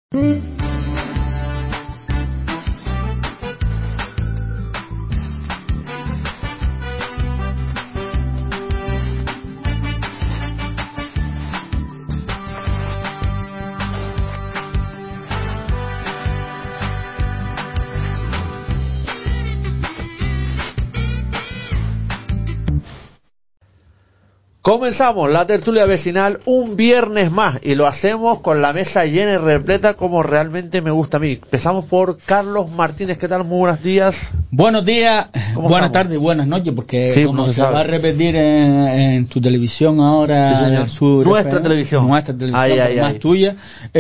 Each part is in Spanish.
Comenzamos la tertulia vecinal un viernes más y lo hacemos con la mesa llena y repleta como realmente me gusta a mí. Empezamos por Carlos Martínez. ¿Qué tal? Muy buenos días. Buenos días, buenas tardes y buenas noches, porque sí, como se va a repetir en tu televisión ahora, sí, en el sur, nuestra televisión, más tuya,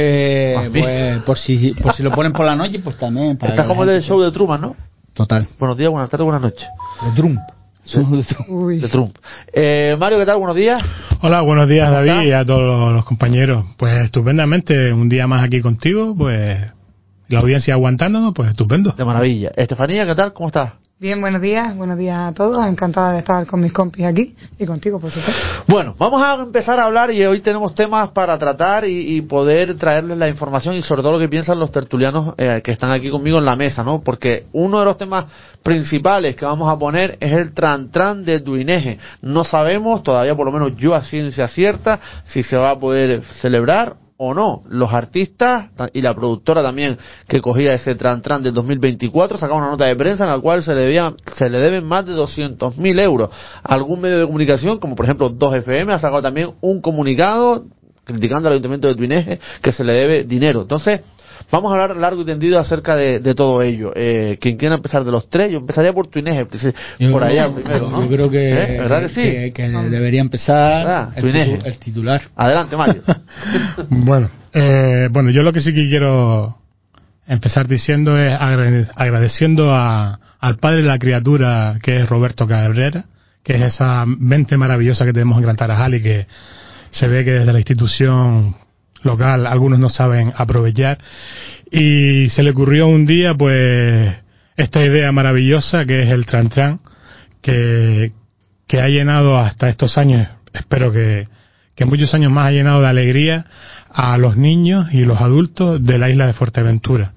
pues por si lo ponen por la noche, pues también. Para estás como el show de Truman, ¿no? Total. Buenos días, buenas tardes, buenas noches. De Trump. De Trump. Mario, ¿qué tal? Buenos días. Hola, buenos días, David, y a todos los compañeros. Pues estupendamente, un día más aquí contigo, pues la audiencia aguantándonos, pues estupendo. De maravilla. Estefanía, ¿qué tal? ¿Cómo estás? Bien, buenos días a todos. Encantada de estar con mis compis aquí y contigo, por supuesto. Bueno, vamos a empezar a hablar y hoy tenemos temas para tratar y poder traerles la información y sobre todo lo que piensan los tertulianos que están aquí conmigo en la mesa, ¿no? Porque uno de los temas principales que vamos a poner es el Tran de Duineje. No sabemos, todavía por lo menos yo a ciencia cierta, si se va a poder celebrar o no. Los artistas y la productora también que cogía ese Tran del 2024 sacaron una nota de prensa en la cual se le deben más de 200.000 euros. Algún medio de comunicación, como por ejemplo 2FM, ha sacado también un comunicado criticando al Ayuntamiento de Tuineje que se le debe dinero. Entonces, vamos a hablar largo y tendido acerca de todo ello. Quien quiera empezar de los tres, yo empezaría por Tuineje, por allá primero, ¿no? Yo creo que, ¿verdad que sí? Que debería empezar el titular. Adelante, Mario. Bueno, yo lo que sí que quiero empezar diciendo es agradeciendo al padre de la criatura, que es Roberto Cabrera, que es esa mente maravillosa que tenemos en Gran Tarajal y que se ve que desde la institución local algunos no saben aprovechar, y se le ocurrió un día pues esta idea maravillosa que es el Tran que ha llenado hasta estos años, espero que muchos años más, ha llenado de alegría a los niños y los adultos de la isla de Fuerteventura.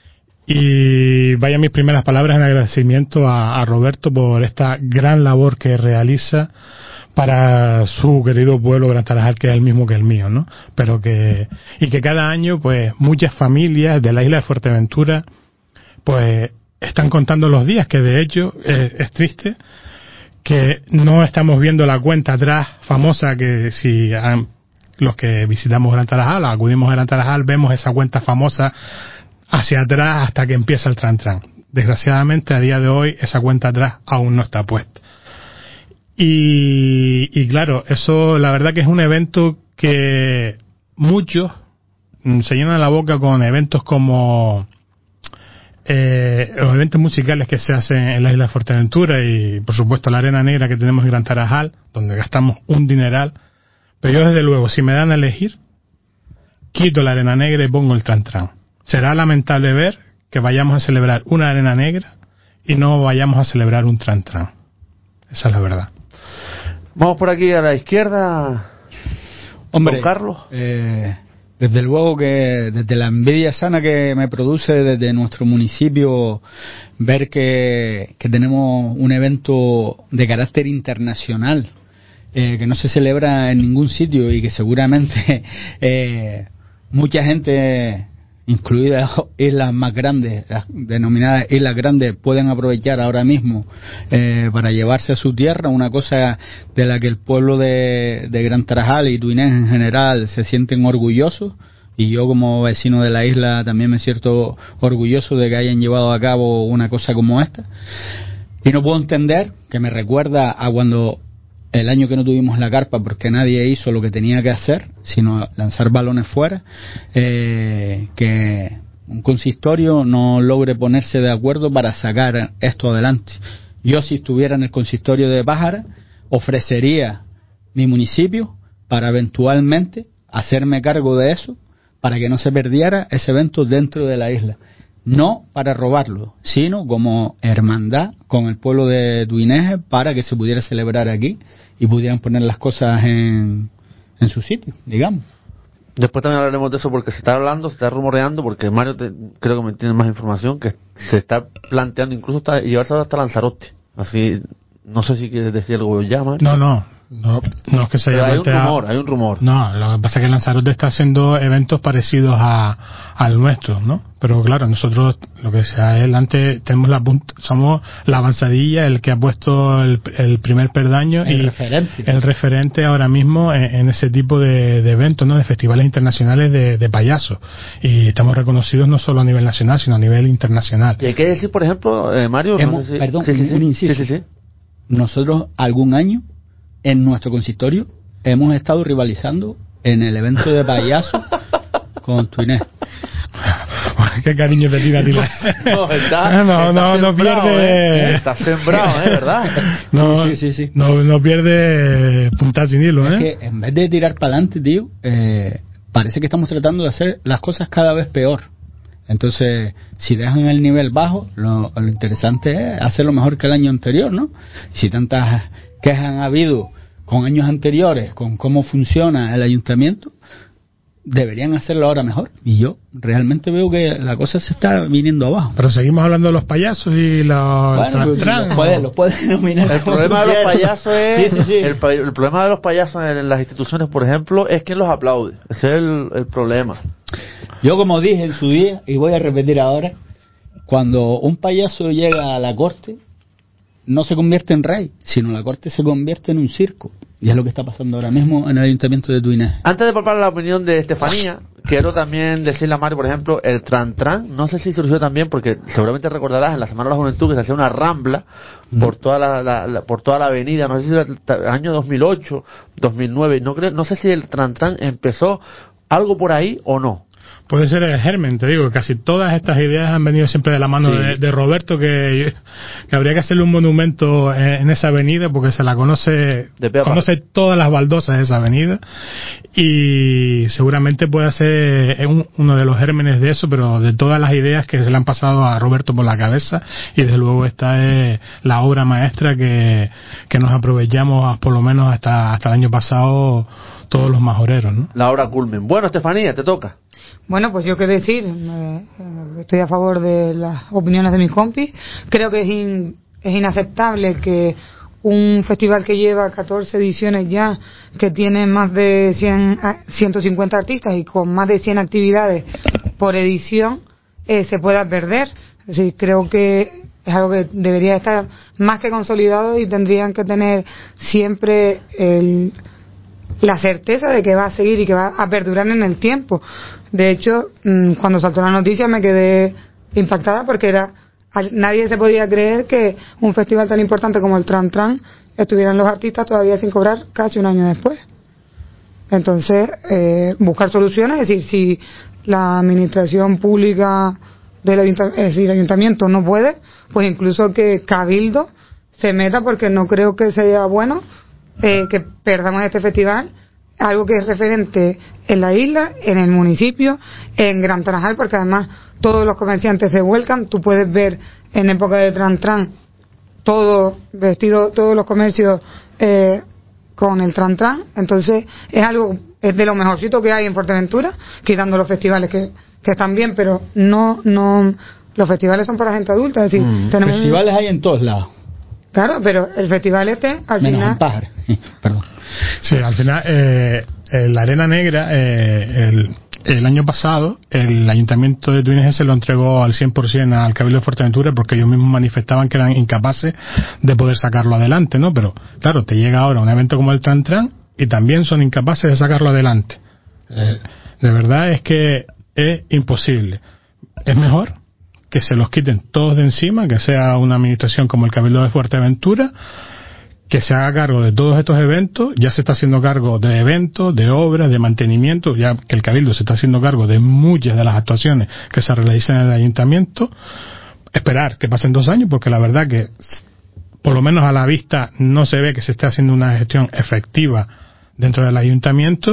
Y vaya mis primeras palabras en agradecimiento a Roberto por esta gran labor que realiza para su querido pueblo Gran Tarajal, que es el mismo que el mío, ¿no? Pero que cada año pues muchas familias de la isla de Fuerteventura pues están contando los días, que de hecho es triste que no estamos viendo la cuenta atrás famosa, que si los que visitamos Gran Tarajal, acudimos a Gran Tarajal, vemos esa cuenta famosa hacia atrás hasta que empieza el Tran. Desgraciadamente a día de hoy esa cuenta atrás aún no está puesta. Y claro, eso la verdad que es un evento que muchos se llenan la boca con eventos como los eventos musicales que se hacen en la isla de Fuerteventura y por supuesto la Arena Negra que tenemos en Gran Tarajal, donde gastamos un dineral. Pero yo desde luego, si me dan a elegir, quito la Arena Negra y pongo el Tran. Será lamentable ver que vayamos a celebrar una Arena Negra y no vayamos a celebrar un Tran. Esa es la verdad. Vamos por aquí a la izquierda. Hombre, don Carlos. Desde luego que desde la envidia sana que me produce desde nuestro municipio ver que tenemos un evento de carácter internacional que no se celebra en ningún sitio y que seguramente mucha gente, incluidas islas más grandes, las denominadas islas grandes, pueden aprovechar ahora mismo para llevarse a su tierra, una cosa de la que el pueblo de Gran Tarajal y Tuineje en general se sienten orgullosos, y yo como vecino de la isla también me siento orgulloso de que hayan llevado a cabo una cosa como esta, y no puedo entender, que me recuerda a cuando el año que no tuvimos la carpa porque nadie hizo lo que tenía que hacer, sino lanzar balones fuera, que un consistorio no logre ponerse de acuerdo para sacar esto adelante. Yo, si estuviera en el consistorio de Pájara, ofrecería mi municipio para eventualmente hacerme cargo de eso, para que no se perdiera ese evento dentro de la isla. No para robarlo, sino como hermandad con el pueblo de Tuineje, para que se pudiera celebrar aquí y pudieran poner las cosas en su sitio, digamos. Después también hablaremos de eso porque se está rumoreando, porque Mario creo que me tiene más información, que se está planteando incluso llevarse hasta Lanzarote. Así, no sé si quieres decir algo ya, Mario. No es que se haya planteado. Hay un rumor. No, lo que pasa es que Lanzarote está haciendo eventos parecidos al nuestro, ¿no? Pero claro, nosotros, lo que sea adelante, tenemos la punta, somos la avanzadilla, el que ha puesto el primer peldaño y el referente ahora mismo en ese tipo de eventos, ¿no? De festivales internacionales de payasos. Y estamos reconocidos no solo a nivel nacional, sino a nivel internacional. Y hay que decir, por ejemplo, Mario, un inciso. Sí. Nosotros algún año en nuestro consistorio hemos estado rivalizando en el evento de payaso con Twinés. Qué cariño te tira a ti. No pierde. Está sembrado, ¿verdad? Sí. No pierde punta sin hilo, Es que en vez de tirar para adelante, tío, parece que estamos tratando de hacer las cosas cada vez peor. Entonces, si dejan el nivel bajo, lo interesante es hacerlo mejor que el año anterior, ¿no? Si tantas quejas han habido con años anteriores, con cómo funciona el ayuntamiento, deberían hacerlo ahora mejor. Y yo realmente veo que la cosa se está viniendo abajo. Pero seguimos hablando de los payasos y los los puedes denominar. El problema de los payasos es el problema de los payasos en las instituciones, por ejemplo, es quien los aplaude. Ese es el problema. Yo, como dije en su día, y voy a repetir ahora, cuando un payaso llega a la corte, no se convierte en rey, sino la corte se convierte en un circo. Y es lo que está pasando ahora mismo en el ayuntamiento de Twinés. Antes de palpar la opinión de Estefanía, quiero también decirle a Mario, por ejemplo, el Tran, no sé si surgió también, porque seguramente recordarás en la Semana de la Juventud que se hacía una rambla por toda por toda la avenida, no sé si era el año 2008, 2009, no sé si el Tran empezó algo por ahí o no. Puede ser el germen, te digo, casi todas estas ideas han venido siempre de la mano de Roberto, que habría que hacerle un monumento en esa avenida porque se la conoce todas las baldosas de esa avenida y seguramente puede ser uno de los gérmenes de eso, pero de todas las ideas que se le han pasado a Roberto por la cabeza, y desde luego esta es la obra maestra que nos aprovechamos por lo menos hasta el año pasado todos los majoreros, ¿no? La obra culmen. Bueno, Estefanía, te toca. Bueno, pues yo qué decir, estoy a favor de las opiniones de mis compis. Creo que es inaceptable que un festival que lleva 14 ediciones ya, que tiene más de 150 artistas y con más de 100 actividades por edición, se pueda perder. Es decir, creo que es algo que debería estar más que consolidado y tendrían que tener siempre la certeza de que va a seguir y que va a perdurar en el tiempo. De hecho, cuando saltó la noticia me quedé impactada porque nadie se podía creer que un festival tan importante como el Tran estuvieran los artistas todavía sin cobrar casi un año después. Entonces, buscar soluciones, es decir, si la administración pública el ayuntamiento no puede, pues incluso que Cabildo se meta, porque no creo que sea bueno que perdamos este festival, algo que es referente en la isla, en el municipio, en Gran Tarajal, porque además todos los comerciantes se vuelcan. Tú puedes ver en época de Tran todos los comercios con el Tran. Entonces es de lo mejorcito que hay en Fuerteventura, quitando los festivales que están bien, pero no los festivales son para gente adulta. Es decir, tenemos festivales hay en todos lados. Claro, pero el festival al menos final... en Pájaro. Perdón. Sí, al final, la Arena Negra, el año pasado, el Ayuntamiento de Twinés se lo entregó al 100% al Cabildo de Fuerteventura, porque ellos mismos manifestaban que eran incapaces de poder sacarlo adelante, ¿no? Pero, claro, te llega ahora un evento como el Tran y también son incapaces de sacarlo adelante. De verdad es que es imposible. Es mejor que se los quiten todos de encima, que sea una administración como el Cabildo de Fuerteventura, que se haga cargo de todos estos eventos. Ya se está haciendo cargo de eventos, de obras, de mantenimiento, ya que el Cabildo se está haciendo cargo de muchas de las actuaciones que se realizan en el ayuntamiento. Esperar que pasen 2 años, porque la verdad que por lo menos a la vista no se ve que se esté haciendo una gestión efectiva dentro del ayuntamiento,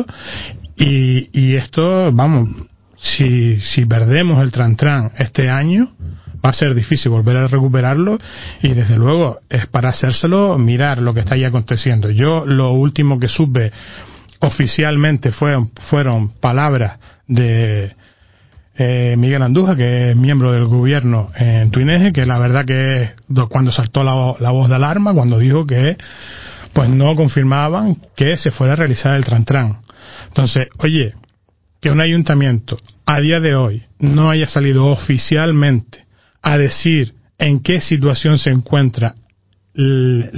y esto, vamos, si perdemos el Tran este año, va a ser difícil volver a recuperarlo, y desde luego es para hacérselo mirar lo que está ahí aconteciendo. Yo lo último que supe oficialmente fueron palabras de Miguel Andújar, que es miembro del gobierno en Tuineje, que la verdad que es cuando saltó la voz de alarma, cuando dijo que pues no confirmaban que se fuera a realizar el Tran-Tran. Entonces, oye, que un ayuntamiento a día de hoy no haya salido oficialmente a decir en qué situación se encuentra el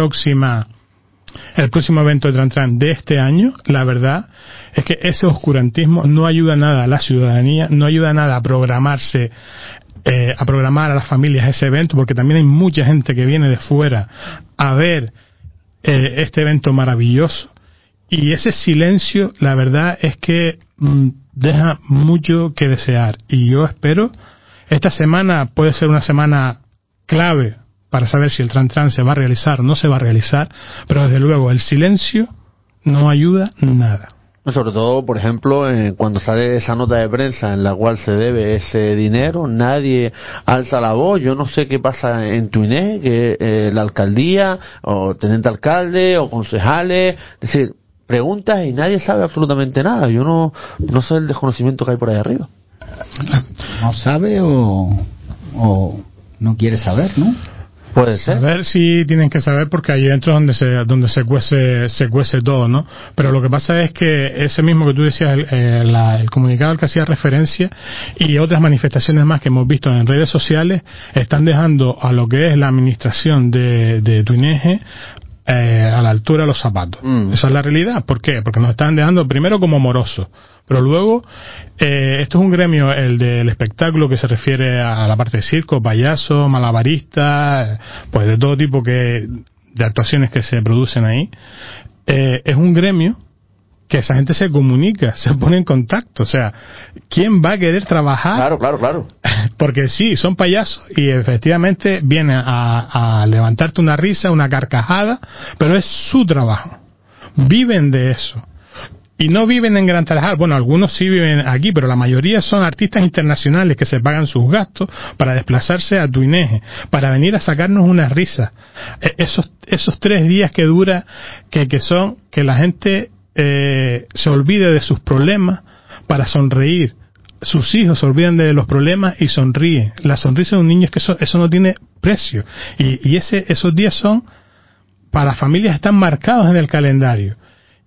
próximo evento de Tran-Tran de este año, la verdad es que ese oscurantismo no ayuda nada a la ciudadanía, no ayuda nada a programarse, a programar a las familias ese evento, porque también hay mucha gente que viene de fuera a ver este evento maravilloso, y ese silencio, la verdad es que deja mucho que desear. Y yo espero, esta semana puede ser una semana clave para saber si el Tran-Tran se va a realizar o no se va a realizar, pero desde luego el silencio no ayuda nada. Sobre todo, por ejemplo, cuando sale esa nota de prensa en la cual se debe ese dinero, nadie alza la voz. Yo no sé qué pasa en Tuineje, que la alcaldía, o teniente alcalde, o concejales, es decir, preguntas y nadie sabe absolutamente nada. Yo no sé el desconocimiento que hay por ahí arriba. No sabe o no quiere saber, ¿no? Puede ser. Saber sí tienen que saber, porque ahí dentro es donde se cuece todo, ¿no? Pero lo que pasa es que ese mismo que tú decías, el comunicado al que hacía referencia, y otras manifestaciones más que hemos visto en redes sociales, están dejando a lo que es la administración de Tuineje a la altura de los zapatos. Esa es la realidad. ¿Por qué? Porque nos están dejando primero como morosos, pero luego esto es un gremio, el del espectáculo, que se refiere a la parte de circo, payaso, malabarista, pues de todo tipo de actuaciones que se producen ahí. Es un gremio que esa gente se comunica, se pone en contacto. O sea, ¿quién va a querer trabajar? Claro. Porque sí, son payasos y efectivamente vienen a levantarte una risa, una carcajada, pero es su trabajo. Viven de eso. Y no viven en Gran Tarajal. Bueno, algunos sí viven aquí, pero la mayoría son artistas internacionales que se pagan sus gastos para desplazarse a Tuineje, para venir a sacarnos una risa. Esos 3 días que dura, que son que la gente se olvide de sus problemas para sonreír. Sus hijos se olvidan de los problemas y sonríen. La sonrisa de un niño, es que eso no tiene precio. Y esos días son, para familias, están marcados en el calendario.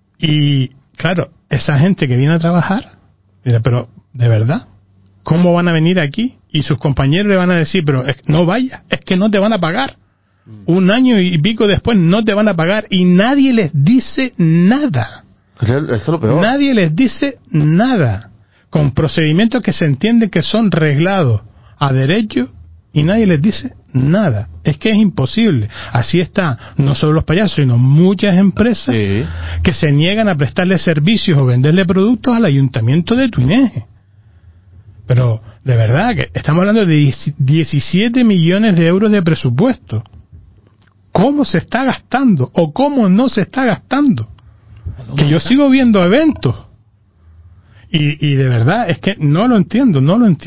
Y claro, esa gente que viene a trabajar, dirá, pero ¿de verdad? ¿Cómo van a venir aquí? Y sus compañeros le van a decir, pero no vayas, es que no te van a pagar. 1 año y pico después no te van a pagar, y nadie les dice nada. Eso es lo peor. Nadie les dice nada, con procedimientos que se entiende que son reglados a derecho, y nadie les dice nada. Es que es imposible. Así está, no solo los payasos, sino muchas empresas que se niegan a prestarle servicios o venderle productos al ayuntamiento de Tuineje. Pero de verdad que estamos hablando de 17 millones de euros de presupuesto. ¿Cómo se está gastando o cómo no se está gastando? Que yo sigo viendo eventos y de verdad es que no lo entiendo.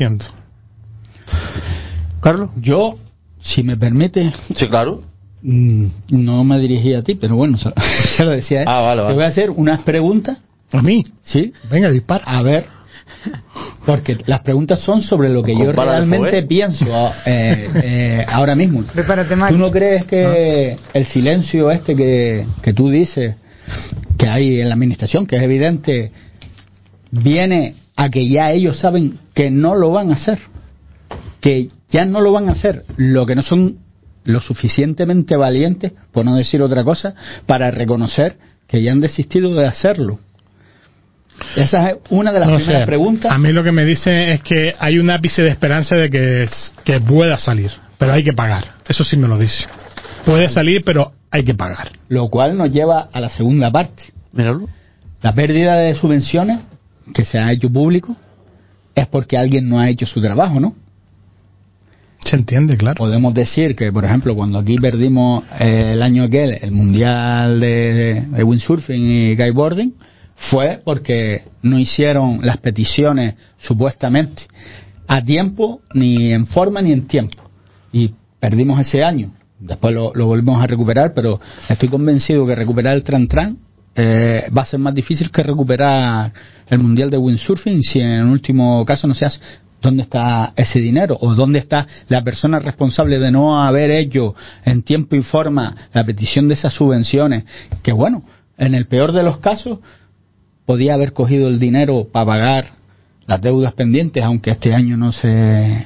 Carlos, yo, si me permite, sí, claro, no me dirigí a ti, pero bueno, se lo decía. Vale. Te voy a hacer unas preguntas. ¿A mí? Sí. Venga, dispara. A ver, porque las preguntas son sobre lo que yo realmente pienso ahora mismo. Prepárate, Max. ¿Tú no crees que el silencio que tú dices que hay en la administración, que es evidente, viene a que ya ellos saben que no lo van a hacer? Que ya no lo van a hacer, lo que no son lo suficientemente valientes, por no decir otra cosa, para reconocer que ya han desistido de hacerlo. Esa es una de las primeras preguntas. A mí lo que me dicen es que hay un ápice de esperanza de que pueda salir, pero hay que pagar. Eso sí me lo dice. Puede salir, pero hay que pagar. Lo cual nos lleva a la segunda parte. Míralo. La pérdida de subvenciones que se ha hecho público es porque alguien no ha hecho su trabajo, ¿no? Se entiende, claro. Podemos decir que, por ejemplo, cuando aquí perdimos el año aquel el mundial de windsurfing y kiteboarding, fue porque no hicieron las peticiones supuestamente a tiempo, ni en forma ni en tiempo, y perdimos ese año. Después lo volvimos a recuperar, pero estoy convencido que recuperar el Tran-Tran va a ser más difícil que recuperar el Mundial de Windsurfing si en el último caso no se hace. ¿Dónde está ese dinero? ¿O dónde está la persona responsable de no haber hecho en tiempo y forma la petición de esas subvenciones? Que bueno, en el peor de los casos podía haber cogido el dinero para pagar las deudas pendientes, aunque este año no se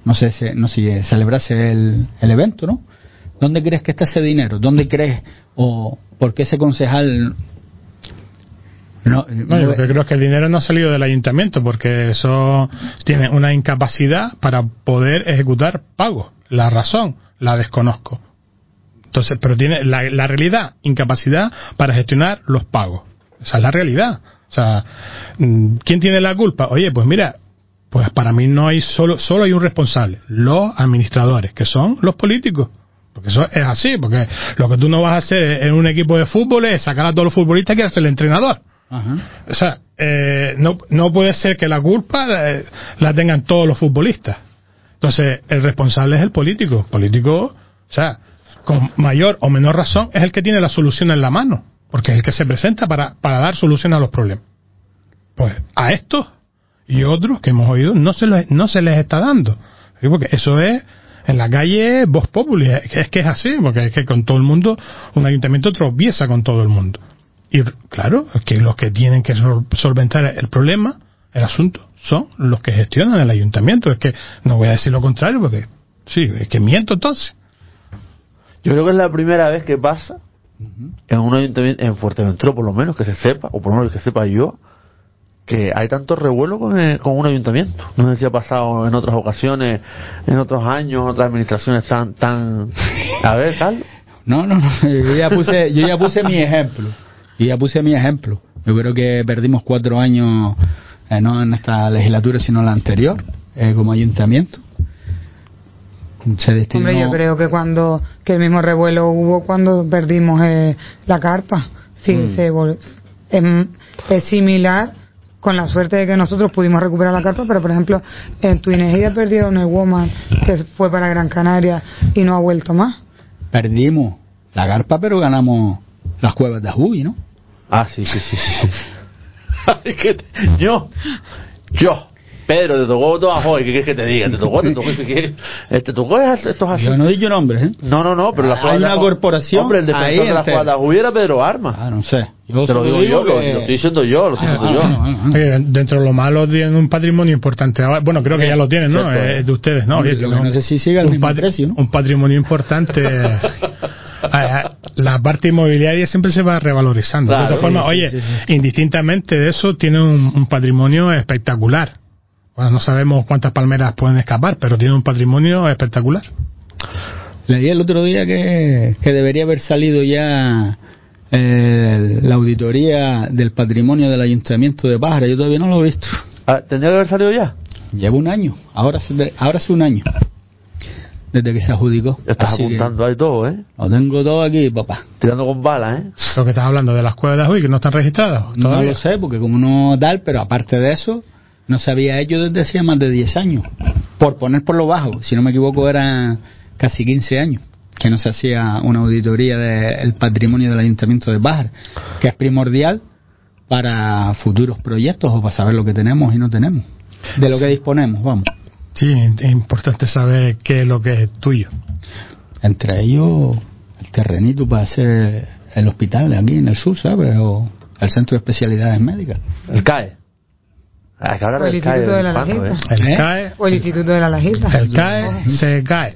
celebrase el evento, ¿no? ¿Dónde crees que está ese dinero? ¿Dónde crees? ¿O por qué ese concejal? No, yo lo que creo es que el dinero no ha salido del ayuntamiento, porque eso tiene una incapacidad para poder ejecutar pagos. La razón la desconozco. Entonces, pero tiene la realidad, incapacidad para gestionar los pagos. Esa es la realidad. O sea, ¿quién tiene la culpa? Oye, pues mira, pues para mí no hay solo hay un responsable, los administradores, que son los políticos. Porque eso es así, porque lo que tú no vas a hacer en un equipo de fútbol es sacar a todos los futbolistas y ser el entrenador. Ajá. O sea, no puede ser que la culpa la tengan todos los futbolistas. Entonces, el responsable es el político. Político, o sea, con mayor o menor razón, es el que tiene la solución en la mano, porque es el que se presenta para dar solución a los problemas. Pues a estos y otros que hemos oído no se les está dando. Porque eso es, en la calle, vox populi. Es que es así, porque es que con todo el mundo, un ayuntamiento tropieza con todo el mundo. Y claro, es que los que tienen que solventar el problema, el asunto, son los que gestionan el ayuntamiento. Es que no voy a decir lo contrario, porque sí, es que miento entonces. Yo creo que es la primera vez que pasa en un ayuntamiento, en Fuerteventura por lo menos, que se sepa, o por lo menos que sepa yo, que hay tanto revuelo con un ayuntamiento. No sé si ha pasado en otras ocasiones, en otros años, otras administraciones tan... A ver, Carlos. No, yo ya puse mi ejemplo. Yo creo que perdimos 4 años, no en esta legislatura, sino en la anterior, como ayuntamiento. Se destinó... Hombre, yo creo que el mismo revuelo hubo cuando perdimos la carpa. Sí, es similar, con la suerte de que nosotros pudimos recuperar la carpa, pero por ejemplo en Tuinejía perdieron el Woman, que fue para Gran Canaria, y no ha vuelto más. Perdimos la carpa, pero ganamos las cuevas de Ajuy, ¿no? Ah, sí. Yo, Pedro, te tocó todo Ajoy, ¿qué quieres que te diga? Te tocó, esto es así. Yo no he dicho nombres, ¿eh? No, pero hay una corporación. Hombre, el defensor de las cuevas de Ajuy era Pedro Armas. Ah, no sé. Te lo digo yo, lo estoy diciendo yo. Dentro de lo malo tienen un patrimonio importante. Bueno, creo que ya lo tienen, ¿no? De ustedes, ¿no? No sé si sigue el mismo precio, ¿no? Un patrimonio importante. La parte inmobiliaria siempre se va revalorizando. Claro, de todas formas, indistintamente de eso, tiene un patrimonio espectacular. Bueno, no sabemos cuántas palmeras pueden escapar, pero tiene un patrimonio espectacular. Leí el otro día que debería haber salido ya la auditoría del patrimonio del Ayuntamiento de Pájara. Yo todavía no lo he visto. ¿Tendría que haber salido ya? Lleva un año. Ahora hace un año desde que se adjudicó. Estás apuntando ahí todo, ¿eh? Lo tengo todo aquí, papá. Tirando con balas, ¿eh? Lo que estás hablando de las cuevas de Ajuy, que no están registradas. No lo sé, porque como no tal, pero aparte de eso, no se había hecho desde hacía más de 10 años. Por poner por lo bajo, si no me equivoco, eran casi 15 años que no se hacía una auditoría del patrimonio del Ayuntamiento de Pájara, que es primordial para futuros proyectos o para saber lo que tenemos y no tenemos, de lo que disponemos, vamos. Sí, es importante saber qué es lo que es tuyo. Entre ellos, el terrenito para hacer el hospital aquí en el sur, ¿sabes? O el Centro de Especialidades Médicas. El CAE. O el Instituto de la Lajita. El CAE. O el Instituto de la Lajita. El CAE se cae.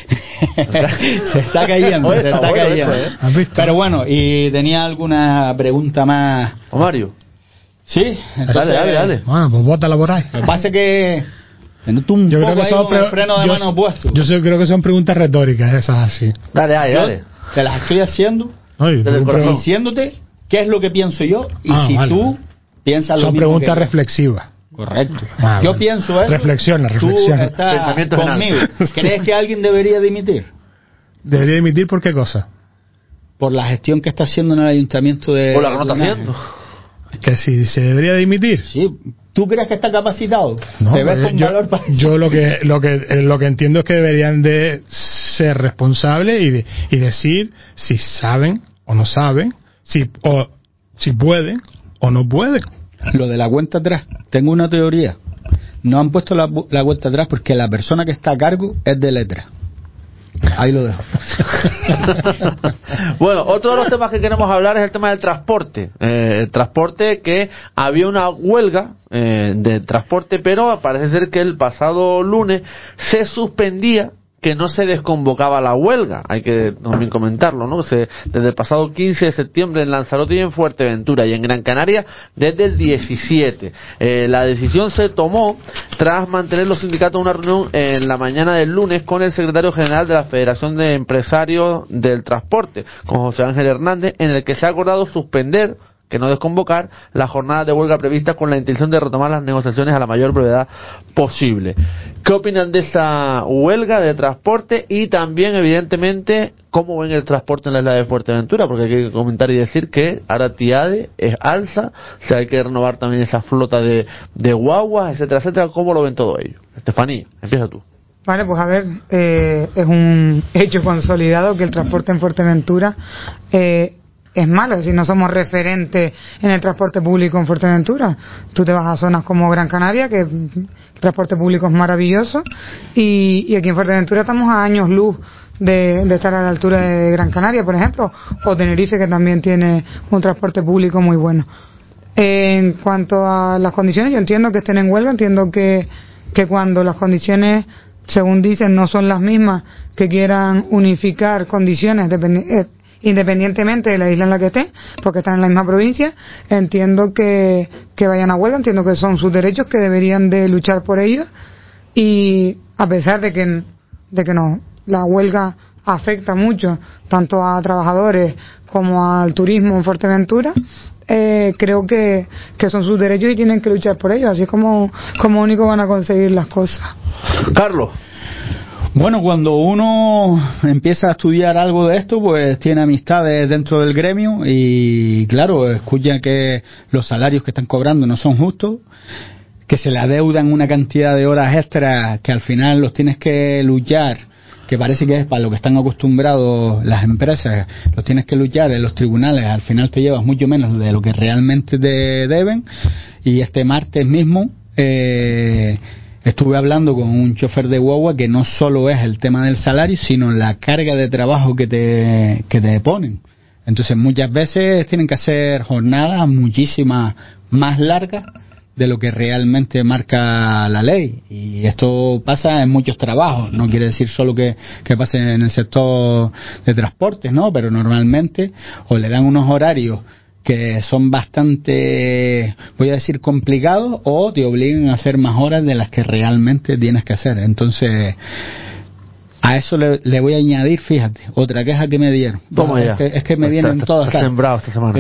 Se está cayendo. ¿Has visto? Pero bueno, y tenía alguna pregunta más. ¿O Mario? Sí, entonces, dale. Bueno, pues bótala por ahí. Lo que pasa es que yo creo que son freno de mano puesto. Yo creo que son preguntas retóricas, esas así. Dale. Te las estoy haciendo diciéndote qué es lo que pienso yo y si tú piensas lo mismo. Son preguntas reflexivas. Correcto. Yo pienso eso. Reflexiona. Tú estás conmigo. ¿Crees que alguien debería dimitir? ¿Debería dimitir por qué cosa? Por la gestión que está haciendo en el ayuntamiento de... Por la que no está haciendo. Que si se debería dimitir. Sí. ¿Tú crees que está capacitado? No, ¿Te ves con valor para eso? Yo lo que entiendo es que deberían de ser responsables y decir si saben o no saben, si pueden o no pueden. Lo de la cuenta atrás, tengo una teoría. No han puesto la cuenta atrás porque la persona que está a cargo es de letra. Ahí lo dejo. Bueno, otro de los temas que queremos hablar es el tema del transporte. El transporte, que había una huelga de transporte, pero parece ser que el pasado lunes se suspendía, que no se desconvocaba la huelga. Hay que también comentarlo, ¿no? Desde el pasado 15 de septiembre en Lanzarote y en Fuerteventura, y en Gran Canaria desde el 17. La decisión se tomó tras mantener los sindicatos una reunión en la mañana del lunes con el secretario general de la Federación de Empresarios del Transporte, con José Ángel Hernández, en el que se ha acordado suspender, que no desconvocar, la jornada de huelga prevista, con la intención de retomar las negociaciones a la mayor brevedad posible. ¿Qué opinan de esa huelga de transporte? Y también, evidentemente, ¿cómo ven el transporte en la isla de Fuerteventura? Porque hay que comentar y decir que ahora TIADE es alza, o sea, hay que renovar también esa flota de guaguas, etcétera, etcétera. ¿Cómo lo ven todo ello? Estefanía, empieza tú. Vale, pues a ver, es un hecho consolidado que el transporte en Fuerteventura es malo, es decir, no somos referentes en el transporte público en Fuerteventura. Tú te vas a zonas como Gran Canaria, que el transporte público es maravilloso, y aquí en Fuerteventura estamos a años luz de estar a la altura de Gran Canaria, por ejemplo, o Tenerife, que también tiene un transporte público muy bueno. En cuanto a las condiciones, yo entiendo que estén en huelga, entiendo que cuando las condiciones, según dicen, no son las mismas, que quieran unificar condiciones independientemente de la isla en la que estén, porque están en la misma provincia, entiendo que vayan a huelga, entiendo que son sus derechos, que deberían de luchar por ellos, y a pesar de que no, la huelga afecta mucho tanto a trabajadores como al turismo en Fuerteventura, creo que son sus derechos y tienen que luchar por ellos, así es como único van a conseguir las cosas. Carlos. Bueno, cuando uno empieza a estudiar algo de esto, pues tiene amistades dentro del gremio y, claro, escucha que los salarios que están cobrando no son justos, que se le adeudan una cantidad de horas extras que al final los tienes que luchar, que parece que es para lo que están acostumbrados las empresas, los tienes que luchar en los tribunales, al final te llevas mucho menos de lo que realmente te deben. Y este martes mismo estuve hablando con un chofer de guagua que no solo es el tema del salario, sino la carga de trabajo que te ponen. Entonces muchas veces tienen que hacer jornadas muchísimas más largas de lo que realmente marca la ley, y esto pasa en muchos trabajos, no quiere decir solo que pase en el sector de transportes, ¿no? Pero normalmente o le dan unos horarios que son bastante, voy a decir, complicados, o te obligan a hacer más horas de las que realmente tienes que hacer. Entonces, a eso le voy a añadir, fíjate, otra queja que me dieron. Toma ya. Es que me vienen todas. Está sembrado esta semana.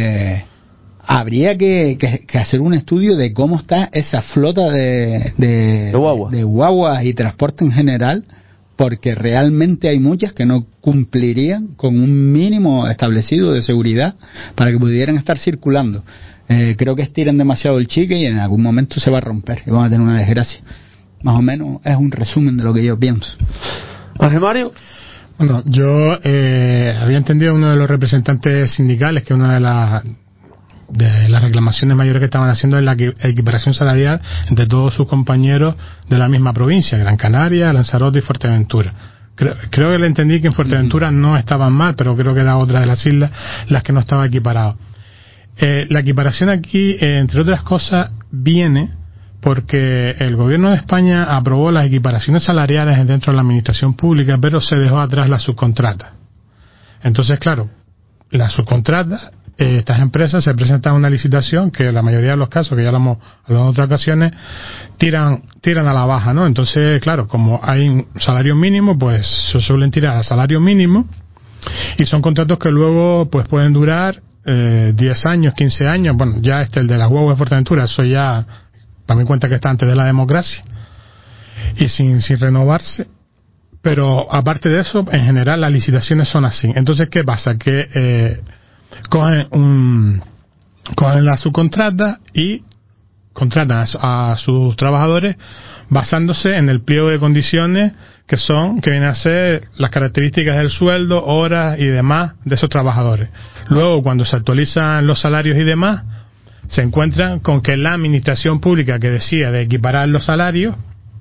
Habría que hacer un estudio de cómo está esa flota de guaguas y transporte en general, porque realmente hay muchas que no cumplirían con un mínimo establecido de seguridad para que pudieran estar circulando. Creo que estiran demasiado el chicle y en algún momento se va a romper y vamos a tener una desgracia. Más o menos es un resumen de lo que yo pienso. Ángel Mario. Bueno, yo había entendido a uno de los representantes sindicales que una de las reclamaciones mayores que estaban haciendo es la equiparación salarial entre todos sus compañeros de la misma provincia, Gran Canaria, Lanzarote y Fuerteventura. Creo que le entendí que en Fuerteventura no estaban mal, pero creo que era otra de las islas las que no estaba equiparado. La equiparación aquí, entre otras cosas, viene porque el gobierno de España aprobó las equiparaciones salariales dentro de la administración pública, pero se dejó atrás las subcontratas. Entonces, claro, las subcontratas, estas empresas se presentan a una licitación que en la mayoría de los casos, que ya lo hemos hablado en otras ocasiones, tiran a la baja, ¿no? Entonces, claro, como hay un salario mínimo, pues se suelen tirar al salario mínimo, y son contratos que luego pues pueden durar 10 años, 15 años. Bueno, ya el de las guaguas de Fuerteventura, eso ya también cuenta que está antes de la democracia y sin renovarse. Pero aparte de eso, en general las licitaciones son así. Entonces, ¿qué pasa? Que cogen la subcontrata y contratan a sus trabajadores basándose en el pliego de condiciones que vienen a ser las características del sueldo, horas y demás de esos trabajadores. Luego, cuando se actualizan los salarios y demás, se encuentran con que la administración pública que decía de equiparar los salarios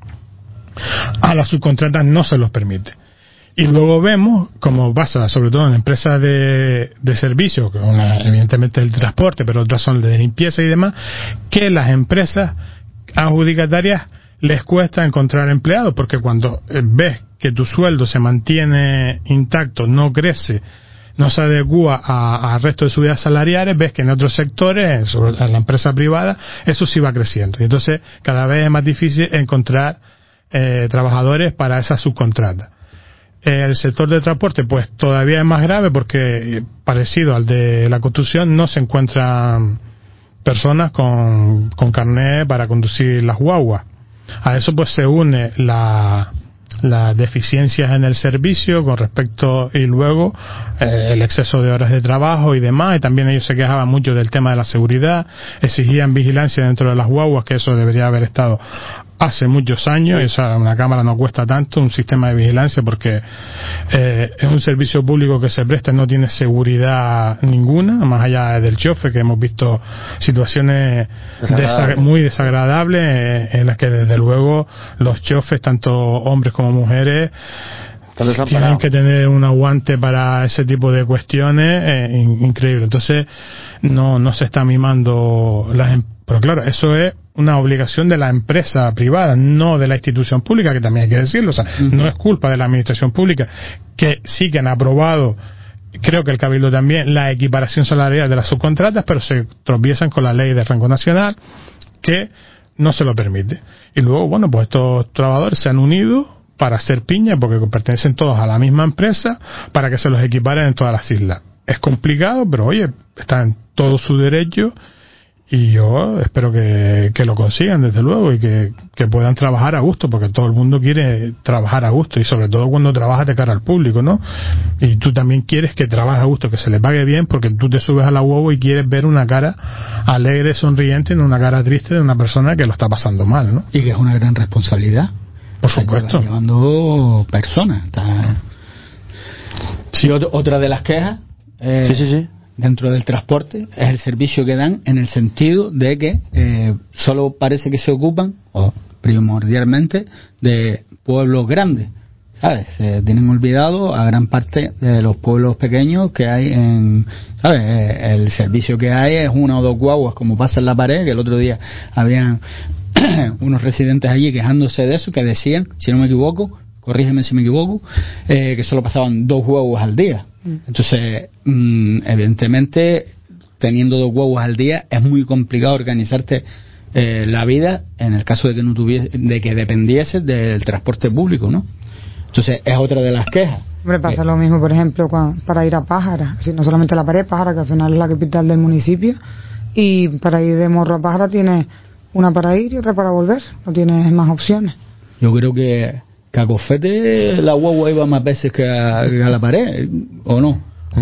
a las subcontratas no se los permite. Y luego vemos, como pasa sobre todo en empresas de servicios, que una, evidentemente el transporte, pero otras son de limpieza y demás, que las empresas adjudicatarias les cuesta encontrar empleados, porque cuando ves que tu sueldo se mantiene intacto, no crece, no se adecúa al resto de subidas salariales, ves que en otros sectores, sobre en la empresa privada, eso sí va creciendo. Y entonces cada vez es más difícil encontrar trabajadores para esas subcontratas. El sector del transporte pues todavía es más grave, porque parecido al de la construcción no se encuentran personas con carnet para conducir las guaguas. A eso pues se une las deficiencias en el servicio con respecto, y luego el exceso de horas de trabajo y demás, y también ellos se quejaban mucho del tema de la seguridad, exigían vigilancia dentro de las guaguas, que eso debería haber estado hace muchos años. Una cámara no cuesta tanto, un sistema de vigilancia, porque es un servicio público que se presta, no tiene seguridad ninguna, más allá del chofer, que hemos visto situaciones muy desagradables en las que desde luego los chofers, tanto hombres como mujeres, tienen que tener un aguante para ese tipo de cuestiones increíble. Entonces no se está mimando pero claro, eso es una obligación de la empresa privada, no de la institución pública, que también hay que decirlo. O sea, no es culpa de la administración pública, que sí que han aprobado, creo que el Cabildo también, la equiparación salarial de las subcontratas, pero se tropiezan con la ley de rango nacional, que no se lo permite. Y luego, bueno, pues estos trabajadores se han unido para hacer piña, porque pertenecen todos a la misma empresa, para que se los equiparen en todas las islas. Es complicado, pero oye, está en todo su derecho, y yo espero que lo consigan, desde luego, y que puedan trabajar a gusto, porque todo el mundo quiere trabajar a gusto, y sobre todo cuando trabajas de cara al público, ¿no? Y tú también quieres que trabaje a gusto, que se le pague bien, porque tú te subes a la huevo y quieres ver una cara alegre, sonriente, no una cara triste de una persona que lo está pasando mal, ¿no? Y que es una gran responsabilidad. Por supuesto. Llevando personas. Sí, otra de las quejas. Sí. Dentro del transporte es el servicio que dan, en el sentido de que solo parece que se ocupan, o primordialmente, de pueblos grandes, ¿sabes? Tienen olvidado a gran parte de los pueblos pequeños que hay ¿sabes? El servicio que hay es una o dos guaguas, como pasa en La Pared, que el otro día habían unos residentes allí quejándose de eso, que decían, si no me equivoco, corrígeme si me equivoco, que solo pasaban 2 guaguas al día. Entonces, evidentemente, teniendo 2 guaguas al día, es muy complicado organizarte la vida en el caso de que no de que dependiese del transporte público, ¿no? Entonces, es otra de las quejas. Hombre, pasa lo mismo, por ejemplo, para ir a Pájara, no solamente La Pared, Pájara, que al final es la capital del municipio, y para ir de Morro a Pájara tienes una para ir y otra para volver, no tienes más opciones. Yo creo que a Cofete la guagua iba más veces que a La Pared, ¿o no?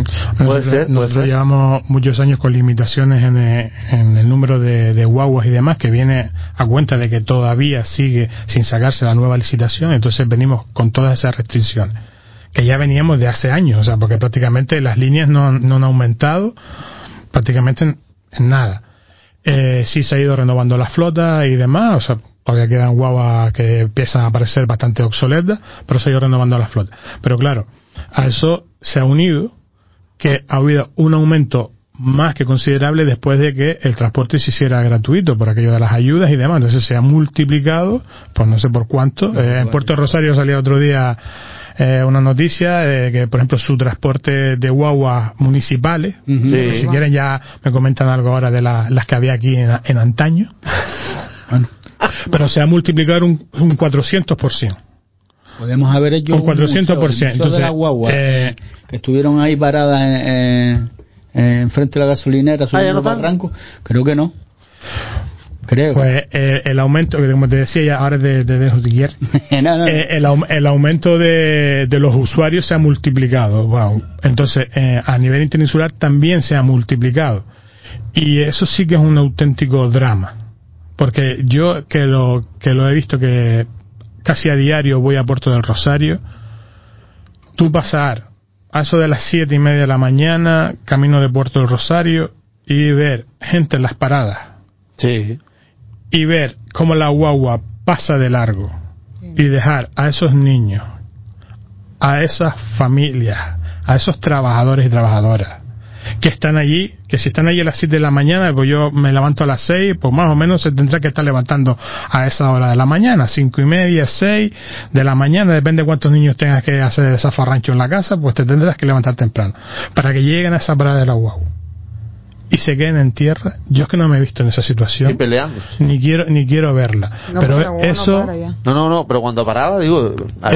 Nosotros llevamos muchos años con limitaciones en el número de guaguas y demás, que viene a cuenta de que todavía sigue sin sacarse la nueva licitación. Entonces venimos con todas esas restricciones que ya veníamos de hace años, o sea, porque prácticamente las líneas no han aumentado prácticamente en nada. Sí se ha ido renovando la flota y demás, o sea, todavía quedan guaguas que empiezan a parecer bastante obsoletas, pero se ha ido renovando la flota. Pero claro, a eso se ha unido que ha habido un aumento más que considerable después de que el transporte se hiciera gratuito por aquello de las ayudas y demás. Entonces se ha multiplicado, pues no sé por cuánto. En Puerto Rosario salía otro día una noticia que, por ejemplo, su transporte de guaguas municipales, si quieren ya me comentan algo ahora de las que había aquí en antaño. Bueno. Pero se ha multiplicado un 400%. Podemos haber hecho un 400%. Entonces, de las guaguas que estuvieron ahí paradas en frente de la gasolinera subiendo barranco. Creo que no. Pues el aumento, que como te decía ya, ahora de Josquier, el aumento de los usuarios se ha multiplicado. Wow. Entonces, a nivel interinsular también se ha multiplicado. Y eso sí que es un auténtico drama. porque yo que lo he visto que casi a diario voy a Puerto del Rosario, tú pasar a eso de las 7:30 de la mañana, camino de Puerto del Rosario, y ver gente en las paradas, Sí. y ver cómo la guagua pasa de largo, y dejar a esos niños, a esas familias, a esos trabajadores y trabajadoras que están allí, que si están allí a las 7 de la mañana, pues yo me levanto a las 6, pues más o menos se tendrá que estar levantando a esa hora de la mañana, 5:30, 6 de la mañana, depende de cuántos niños tengas que hacer de zafarrancho en la casa, pues te tendrás que levantar temprano para que lleguen a esa parada de la guagua y se queden en tierra. Yo es que no me he visto en esa situación, Y peleando. ni quiero verla, No, pero la guagua eso no para ya. No, pero cuando paraba, digo,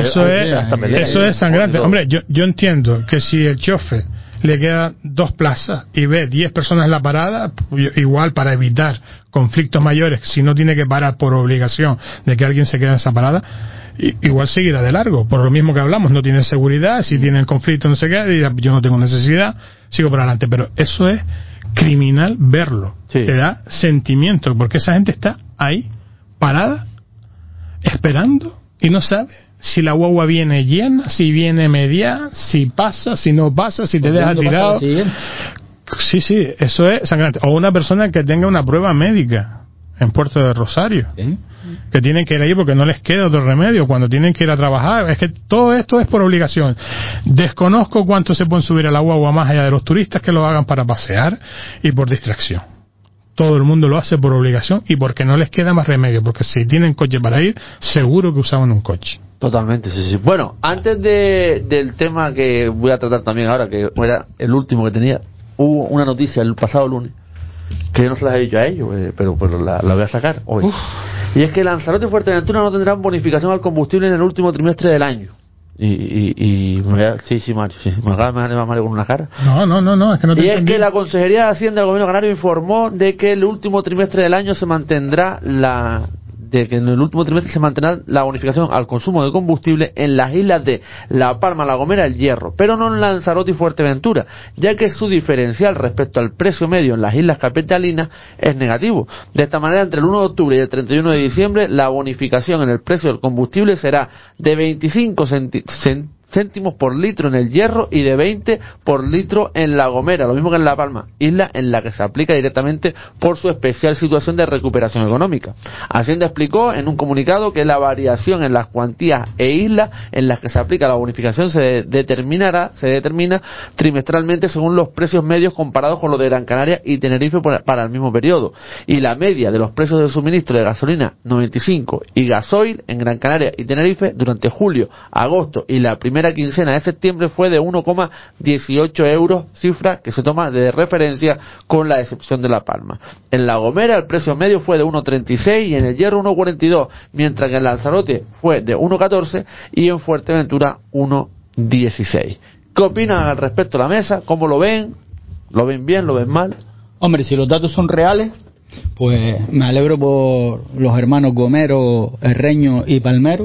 eso es sangrante. Hombre, yo entiendo que si el chofer le quedan 2 plazas y ve 10 personas en la parada, igual para evitar conflictos mayores, si no tiene que parar por obligación de que alguien se quede en esa parada, igual seguirá de largo, por lo mismo que hablamos, no tienen seguridad, si tienen conflicto no sé qué, dirá, yo no tengo necesidad, sigo por adelante, pero eso es criminal verlo, Sí. te da sentimiento, porque esa gente está ahí, parada, esperando, y no sabe si la guagua viene llena, si viene media, si pasa, si no pasa, si te deja tirado. Sí, eso es sangrante. O una persona que tenga una prueba médica en Puerto de Rosario, que tienen que ir ahí porque no les queda otro remedio cuando tienen que ir a trabajar. Es que todo esto es por obligación. Desconozco cuánto se pueden subir a la guagua más allá de los turistas que lo hagan para pasear y por distracción. Todo el mundo lo hace por obligación y porque no les queda más remedio, porque si tienen coche para ir, seguro que usaban un coche. Totalmente, sí. Bueno, antes del tema que voy a tratar también ahora, que era el último que tenía, hubo una noticia el pasado lunes, que yo no se las he dicho a ellos, pero la voy a sacar hoy. Y es que Lanzarote y Fuerteventura no tendrán bonificación al combustible en el último trimestre del año. Sí, Mario, sí, me acaba de Mario con una cara. No, es que no te Y es entendí. que la Consejería de Hacienda del Gobierno Canario informó de que el último trimestre del año se mantendrá la bonificación al consumo de combustible en las islas de La Palma, La Gomera, El Hierro, pero no en Lanzarote y Fuerteventura, ya que su diferencial respecto al precio medio en las islas capitalinas es negativo. De esta manera, entre el 1 de octubre y el 31 de diciembre, la bonificación en el precio del combustible será de 25 céntimos por litro en El Hierro y de 20 por litro en La Gomera, lo mismo que en La Palma, isla en la que se aplica directamente por su especial situación de recuperación económica. Hacienda explicó en un comunicado que la variación en las cuantías e islas en las que se aplica la bonificación se determina trimestralmente según los precios medios comparados con los de Gran Canaria y Tenerife para el mismo periodo, y la media de los precios de suministro de gasolina 95 y gasoil en Gran Canaria y Tenerife durante julio, agosto y la primera quincena de septiembre fue de 1,18 euros, cifra que se toma de referencia con la excepción de La Palma. En La Gomera el precio medio fue de 1,36 y en El Hierro 1,42, mientras que en Lanzarote fue de 1,14 y en Fuerteventura 1,16. ¿Qué opinan al respecto de la mesa? ¿Cómo lo ven? ¿Lo ven bien? ¿Lo ven mal? Hombre, si los datos son reales, pues me alegro por los hermanos Gomero, Herreño y Palmero.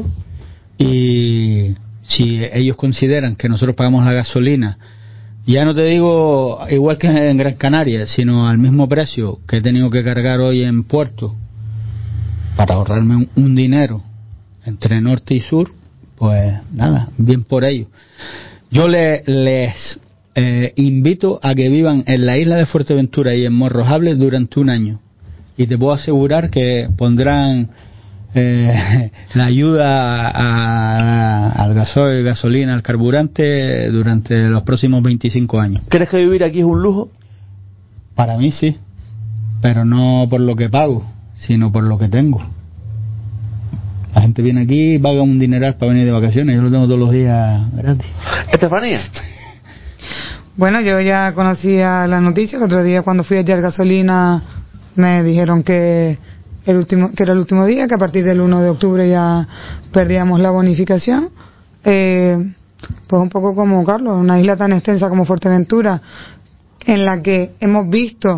Y si ellos consideran que nosotros pagamos la gasolina, ya no te digo igual que en Gran Canaria, sino al mismo precio que he tenido que cargar hoy en Puerto para ahorrarme un dinero entre norte y sur, pues nada, bien por ello. Yo les invito a que vivan en la isla de Fuerteventura y en Morrojable durante un año, y te puedo asegurar que pondrán la ayuda al gasoil, gasolina, al carburante durante los próximos 25 años. ¿Crees que vivir aquí es un lujo? Para mí sí, pero no por lo que pago, sino por lo que tengo. La gente viene aquí y paga un dineral para venir de vacaciones, yo lo tengo todos los días gratis. Estefanía. Bueno, yo ya conocía la noticia. El otro día cuando fui a echar gasolina me dijeron que era el último día, que a partir del 1 de octubre ya perdíamos la bonificación. Pues un poco como Carlos, una isla tan extensa como Fuerteventura, en la que hemos visto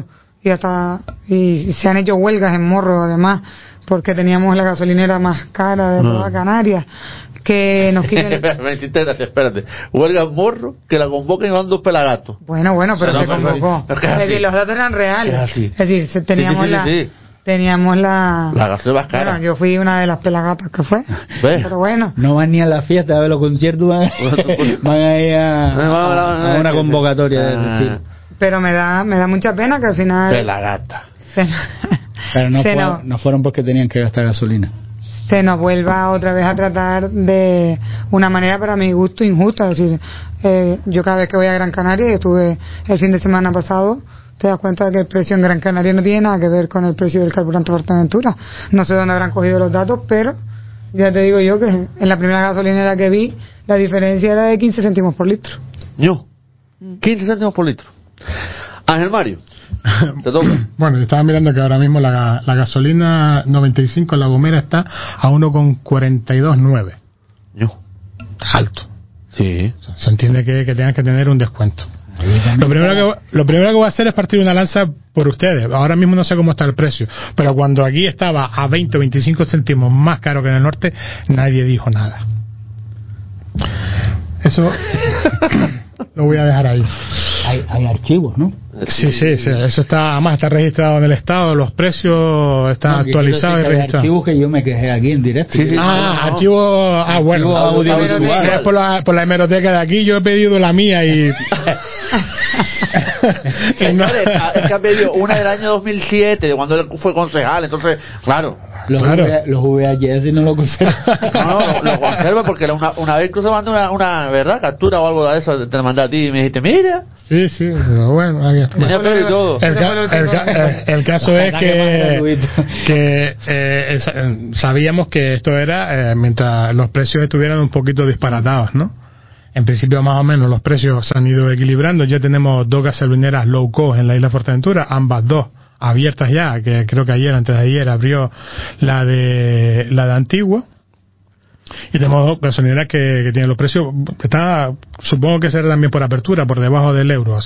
y se han hecho huelgas en Morro, además, porque teníamos la gasolinera más cara de toda Canarias, que nos quiten... Espérate. Huelga en Morro, que la convocan y van 2 pelagatos. Bueno, pero se convocó. Es decir, los datos eran reales. Es decir, teníamos sí. teníamos la gasolina más cara. Bueno, yo fui una de las pelagatas que fue. ¿Ves? Pero bueno. No van ni a la fiesta a ver los conciertos, van a ir a una convocatoria de ese estilo. Pero me da mucha pena que al final... Pelagata. Pero no fueron porque tenían que gastar gasolina. Se nos vuelva otra vez a tratar de una manera para mi gusto injusta. Es decir, yo cada vez que voy a Gran Canaria, y estuve el fin de semana pasado, te das cuenta de que el precio en Gran Canaria no tiene nada que ver con el precio del carburante Fuerteventura. No sé dónde habrán cogido los datos, pero ya te digo yo que en la primera gasolinera que vi, la diferencia era de 15 céntimos por litro. Yo, 15 céntimos por litro. Ángel Mario, te toca. Bueno, yo estaba mirando que ahora mismo la gasolina 95 en La Gomera está a 1,42,9. Yo. Alto. Sí. Se entiende que tengan que tener un descuento. Lo primero que voy a hacer es partir una lanza por ustedes. Ahora mismo no sé cómo está el precio, pero cuando aquí estaba a 20 o 25 céntimos más caro que en el norte, nadie dijo nada. Eso lo voy a dejar ahí. Hay archivos, ¿no? Sí, eso está, además está registrado en el estado, los precios están actualizados y registrados. Hay archivos que yo me quejé aquí en directo. Sí, Archivos, bueno, audiovisual. Por la hemeroteca de aquí, yo he pedido la mía y... Señores, es que ha pedido una del año 2007, de cuando él fue concejal, entonces, claro. Los VHS no lo conserva. No, lo conserva porque una vez incluso mandé una verdad captura o algo de eso, te mandé a ti y me dijiste, mira. Sí, pero bueno, tenía pelo y todo. El caso es que sabíamos que esto era mientras los precios estuvieran un poquito disparatados, ¿no? En principio, más o menos, los precios se han ido equilibrando. Ya tenemos 2 gasolineras low cost en la isla Fuerteventura, ambas 2 abiertas ya, que creo que antes de ayer abrió la de Antigua. Y tenemos 2 gasolineras que tienen los precios, supongo que será también por apertura, por debajo del euro,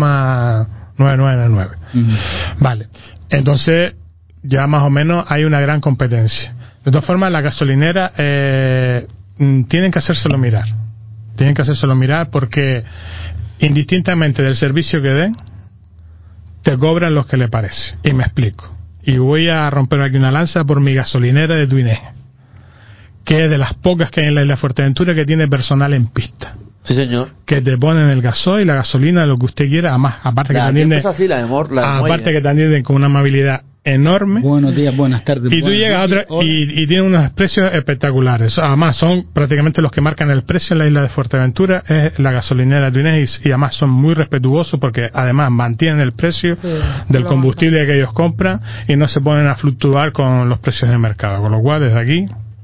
0,999. Vale, entonces ya más o menos hay una gran competencia. De todas formas, las gasolineras tienen que hacérselo mirar. Tienen que hacérselo mirar porque indistintamente del servicio que den, te cobran los que le parece. Y me explico. Y voy a romper aquí una lanza por mi gasolinera de Tuineje, que es de las pocas que hay en la isla Fuerteventura que tiene personal en pista. Sí, señor. Que te ponen el gasoil, la gasolina, lo que usted quiera, aparte que te atienden, que te atienden con una amabilidad enorme. Buenos días, buenas tardes. Y tú llegas a otra y tienen unos precios espectaculares. Además son prácticamente los que marcan el precio en la isla de Fuerteventura, es la gasolinera de Tuineje, y además son muy respetuosos porque además mantienen el precio del combustible que ellos compran y no se ponen a fluctuar con los precios de mercado. Con lo cual, desde aquí,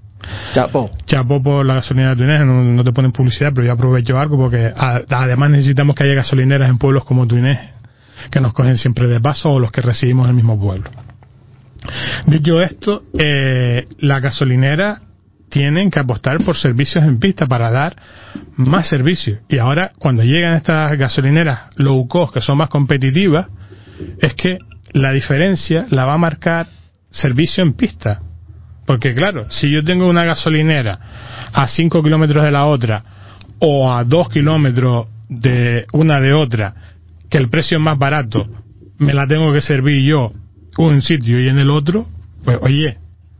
Chapo por la gasolinera de Tuineje. No te ponen publicidad, pero yo aprovecho algo porque además necesitamos que haya gasolineras en pueblos como Tuineje que nos cogen siempre de paso, o los que recibimos en el mismo pueblo. Dicho esto, las gasolineras tienen que apostar por servicios en pista para dar más servicios. Y ahora, cuando llegan estas gasolineras low cost, que son más competitivas, es que la diferencia la va a marcar servicio en pista. Porque claro, si yo tengo una gasolinera a 5 kilómetros de la otra, o a 2 kilómetros de una de otra, que el precio es más barato, me la tengo que servir yo en un sitio y en el otro, pues oye,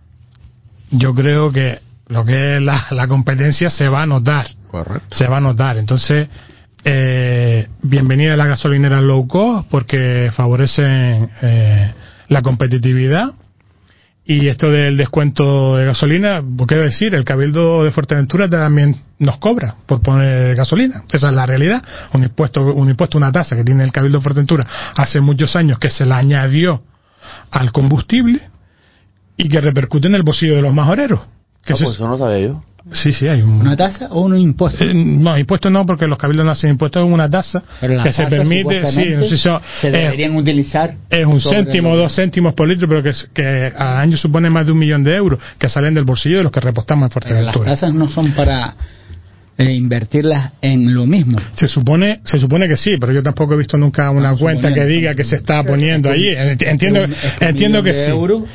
yo creo que lo que es la competencia se va a notar. Correcto. Se va a notar. Entonces, bienvenida a las gasolineras low cost porque favorecen la competitividad. Y esto del descuento de gasolina, ¿por qué decir? El Cabildo de Fuerteventura también nos cobra por poner gasolina. Esa es la realidad. Un impuesto, una tasa que tiene el Cabildo de Fuerteventura hace muchos años, que se la añadió al combustible y que repercute en el bolsillo de los majoreros. Pues eso no sabía yo. Sí, hay ¿Una tasa o un impuesto? No, impuesto no, porque los cabildos no hacen impuestos, es una tasa que se permite, se deberían utilizar. Es 1 céntimo o 2 céntimos por litro, pero que al año supone más de 1 millón de euros que salen del bolsillo de los que repostamos en Fuerteventura. Pero las tasas no son para invertirlas en lo mismo. Se supone que sí, pero yo tampoco he visto nunca una cuenta que diga que se está poniendo allí. Entiendo que sí.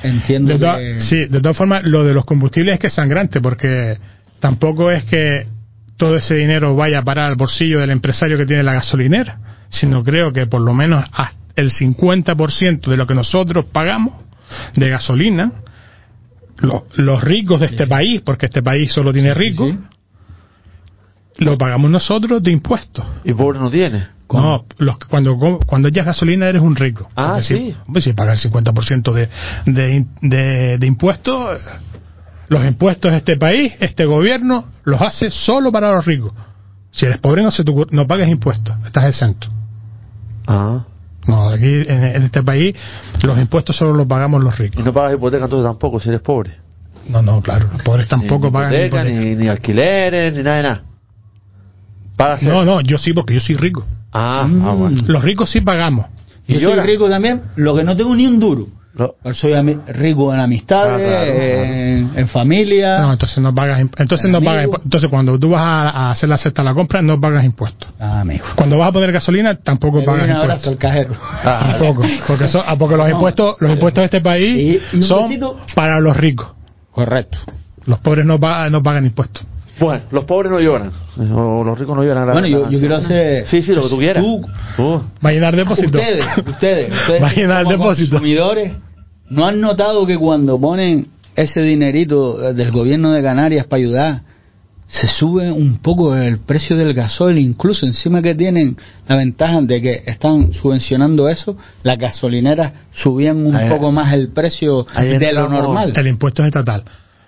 Sí, de todas formas, lo de los combustibles es que es sangrante, porque tampoco es que todo ese dinero vaya a parar al bolsillo del empresario que tiene la gasolinera, sino creo que por lo menos el 50% de lo que nosotros pagamos de gasolina, los ricos de este país, porque este país solo tiene ricos, lo pagamos nosotros de impuestos. ¿Y pobre no tiene? No, cuando echas gasolina eres un rico. Ah, sí. Si pagas el 50% de impuestos, los impuestos de este país, este gobierno, los hace solo para los ricos. Si eres pobre no pagas impuestos, estás exento. Ah. No, aquí en este país los impuestos solo los pagamos los ricos. ¿Y no pagas hipoteca entonces tampoco si eres pobre? No, claro, los pobres tampoco ni pagan hipoteca, ni alquileres, ni nada de nada. ¿Pagas? No, yo sí, porque yo soy rico. Bueno. Los ricos sí pagamos. Yo soy rico también, lo que no tengo ni un duro. No. Soy rico en amistades, en familia. No, entonces no pagas impuestos. Entonces cuando tú vas a hacer la cesta de la compra no pagas impuestos. Amigo. Cuando vas a poner gasolina tampoco pagas impuestos. Un abrazo al cajero. Tampoco, porque los impuestos de este país son para los ricos. Correcto. Los pobres no pagan impuestos. Bueno, los pobres no lloran, o los ricos no lloran. Bueno, yo quiero hacer... Sí, lo que tú quieras. Va a llenar depósito. Ustedes va a llenar depósito. Consumidores, ¿no han notado que cuando ponen ese dinerito del gobierno de Canarias para ayudar, se sube un poco el precio del gasoil? Incluso encima que tienen la ventaja de que están subvencionando eso, las gasolineras subían un poco más el precio de lo normal. El impuesto es estatal.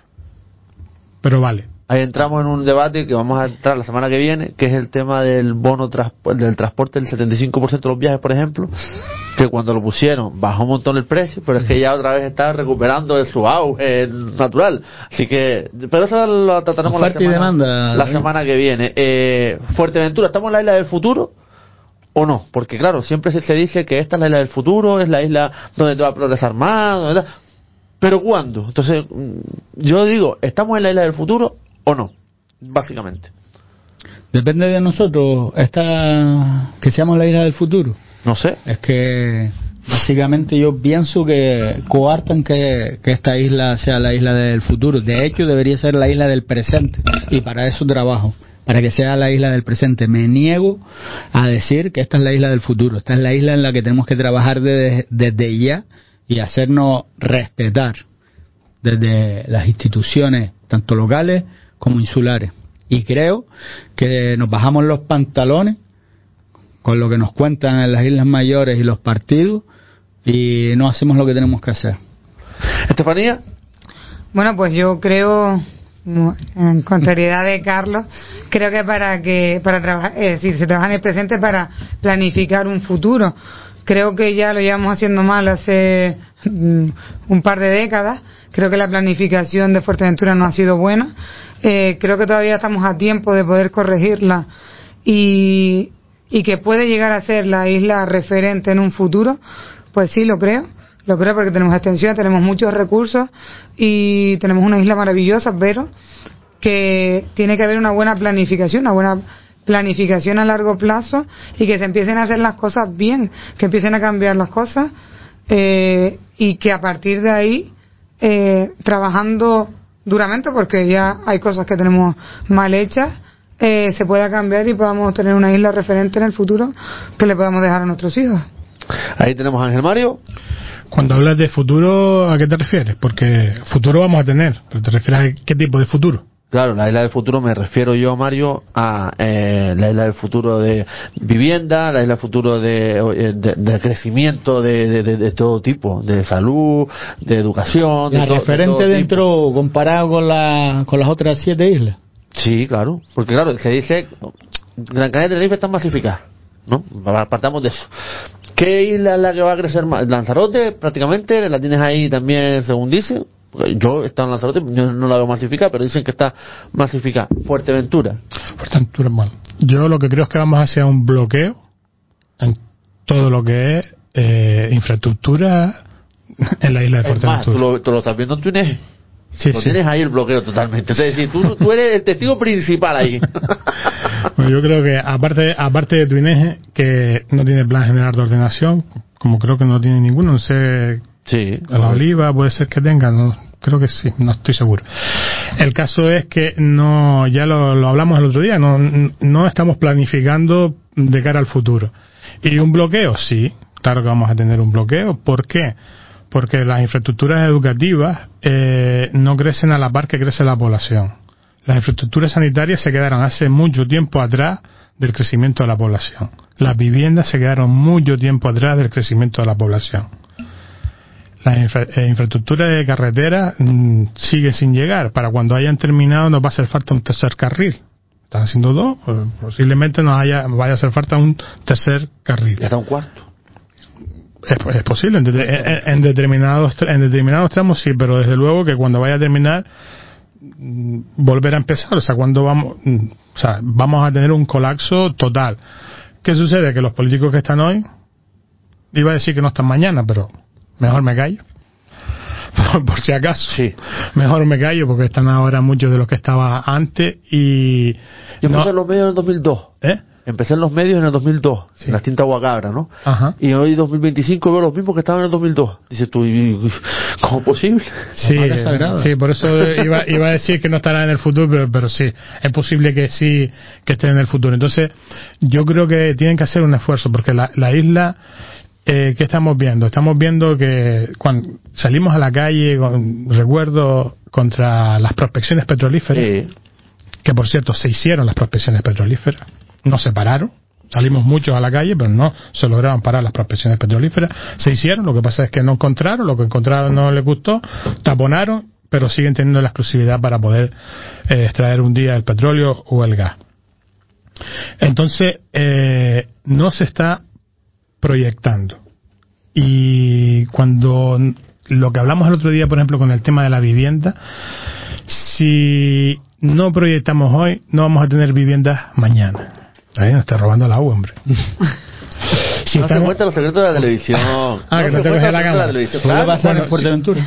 Pero vale. Ahí entramos en un debate que vamos a entrar la semana que viene, que es el tema del bono del transporte del 75% de los viajes, por ejemplo, que cuando lo pusieron bajó un montón el precio, pero es que ya otra vez está recuperando de su auge natural. Así que, pero eso lo trataremos la semana que viene. Fuerteventura, ¿estamos en la isla del futuro o no? Porque claro, siempre se dice que esta es la isla del futuro, es la isla donde te va a progresar más, pero ¿cuándo? Entonces, yo digo, ¿estamos en la isla del futuro o no? Básicamente. Depende de nosotros que seamos la isla del futuro. No sé. Es que básicamente yo pienso que coartan que esta isla sea la isla del futuro. De hecho, debería ser la isla del presente. Y para eso trabajo. Para que sea la isla del presente. Me niego a decir que esta es la isla del futuro. Esta es la isla en la que tenemos que trabajar desde ya y hacernos respetar desde las instituciones, tanto locales como insulares. Y creo que nos bajamos los pantalones con lo que nos cuentan en las Islas Mayores y los partidos y no hacemos lo que tenemos que hacer. Estefanía. Bueno, pues yo creo, en contrariedad de Carlos, creo que para trabajar, es decir, se trabaja en el presente para planificar un futuro. Creo que ya lo llevamos haciendo mal hace un par de décadas. Creo que la planificación de Fuerteventura no ha sido buena. Creo que todavía estamos a tiempo de poder corregirla y que puede llegar a ser la isla referente en un futuro. Pues sí, lo creo porque tenemos extensión, tenemos muchos recursos y tenemos una isla maravillosa, pero que tiene que haber una buena planificación a largo plazo y que se empiecen a hacer las cosas bien, que empiecen a cambiar las cosas y que a partir de ahí, trabajando duramente, porque ya hay cosas que tenemos mal hechas, se pueda cambiar y podamos tener una isla referente en el futuro que le podamos dejar a nuestros hijos. Ahí tenemos a Ángel Mario. Cuando hablas de futuro, ¿a qué te refieres? Porque futuro vamos a tener, pero ¿te refieres a qué tipo de futuro? Claro, la isla del futuro me refiero yo, Mario, a la isla del futuro de vivienda, la isla del futuro de crecimiento de todo tipo, de salud, de educación. La referente dentro tipo. Comparado con las otras 7 islas. Sí, claro, porque claro, se dice Gran Canaria y Tenerife están masificadas, ¿no? Partamos de eso. ¿Qué isla es la que va a crecer más? Lanzarote, prácticamente, la tienes ahí también, según dicen. Yo he estado en Lanzarote, yo no la veo masificada, pero dicen que está masificada. Fuerteventura, bueno. Yo lo que creo es que vamos hacia un bloqueo en todo lo que es infraestructura en la isla de Fuerteventura. Más, tú lo estás viendo en tu INEGE. Sí, tienes ahí el bloqueo totalmente. Es decir, tú eres el testigo principal ahí. Bueno, yo creo que aparte de tu INEGE, que no tiene plan general de ordenación, como creo que no tiene ninguno, no sé. Sí. La Oliva puede ser que tenga, no, creo que sí, no estoy seguro. El caso es que no, ya lo hablamos el otro día, no estamos planificando de cara al futuro. Y un bloqueo, sí, claro que vamos a tener un bloqueo. ¿Por qué? porque las infraestructuras educativas no crecen a la par que crece la población. Las infraestructuras sanitarias se quedaron hace mucho tiempo atrás del crecimiento de la población. Las viviendas se quedaron mucho tiempo atrás del crecimiento de la población. La infraestructura de carretera sigue sin llegar. Para cuando hayan terminado nos va a hacer falta un tercer carril. Están haciendo 2, pues posiblemente vaya a hacer falta un tercer carril. Y hasta un cuarto. Es posible, en determinados tramos sí, pero desde luego que cuando vaya a terminar volver a empezar, o sea, vamos a tener un colapso total. ¿Qué sucede? Que los políticos que están hoy, iba a decir que no están mañana, pero mejor me callo. Por si acaso. Sí. Mejor me callo porque están ahora muchos de los que estaba antes y... Yo empecé en los medios en el 2002. Empecé en los medios en el 2002, sí. En las tintas Guacabra, ¿no? Ajá. Y hoy 2025 veo los mismos que estaban en el 2002. Dices tú, ¿cómo es posible? Sí, sí, por eso iba a decir que no estará en el futuro, pero sí, es posible que sí, que esté en el futuro. Entonces, yo creo que tienen que hacer un esfuerzo, porque la isla... ¿qué estamos viendo? Estamos viendo que cuando salimos a la calle, recuerdo, contra las prospecciones petrolíferas, que por cierto se hicieron las prospecciones petrolíferas, no se pararon, salimos muchos a la calle, pero no se lograron parar las prospecciones petrolíferas, se hicieron, lo que pasa es que no encontraron, lo que encontraron no les gustó, taponaron, pero siguen teniendo la exclusividad para poder extraer un día el petróleo o el gas. Entonces, no se está proyectando. Y cuando lo que hablamos el otro día, por ejemplo, con el tema de la vivienda, si no proyectamos hoy, no vamos a tener viviendas mañana. Ahí nos está robando el agua, hombre. Si no se cuentan los secretos de la televisión. Que no te coges la cámara. ¿Qué va a pasar en Fuerteventura?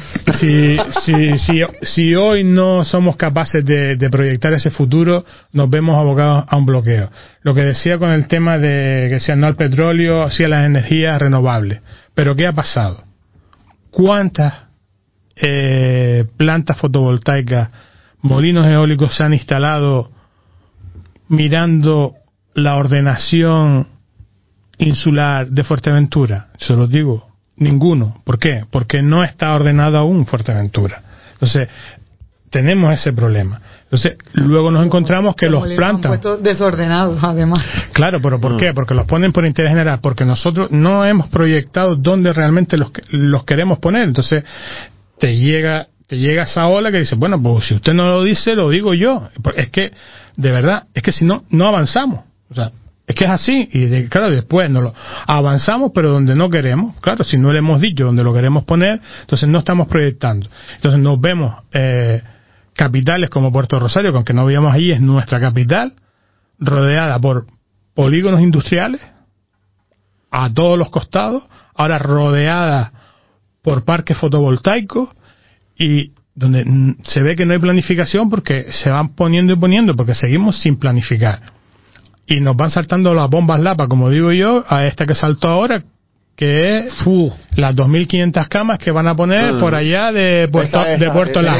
Si hoy no somos capaces de proyectar ese futuro, nos vemos abocados a un bloqueo. Lo que decía con el tema de que sea no al petróleo, sí a las energías renovables. Pero ¿qué ha pasado? ¿Cuántas plantas fotovoltaicas, molinos eólicos se han instalado mirando la ordenación insular de Fuerteventura? Se los digo, ninguno. ¿Por qué? Porque no está ordenado aún Fuerteventura. Entonces, tenemos ese problema. Entonces, luego nos encontramos que los plantas... desordenados, además. Claro, pero ¿por qué? Porque los ponen por interés general, porque nosotros no hemos proyectado dónde realmente los queremos poner. Entonces, te llega esa ola que dice, bueno, pues si usted no lo dice, lo digo yo. Es que, de verdad, es que si no, no avanzamos. O sea, es que es así, y claro, después no lo avanzamos, pero donde no queremos, claro, si no le hemos dicho donde lo queremos poner, entonces no estamos proyectando. Entonces nos vemos capitales como Puerto Rosario, que aunque no vivamos allí, es nuestra capital, rodeada por polígonos industriales a todos los costados, ahora rodeada por parques fotovoltaicos, y donde se ve que no hay planificación porque se van poniendo y poniendo, porque seguimos sin planificar. Y nos van saltando las bombas lapa, como digo yo, a esta que saltó ahora, que es las 2.500 camas que van a poner por allá de Puerto Lago.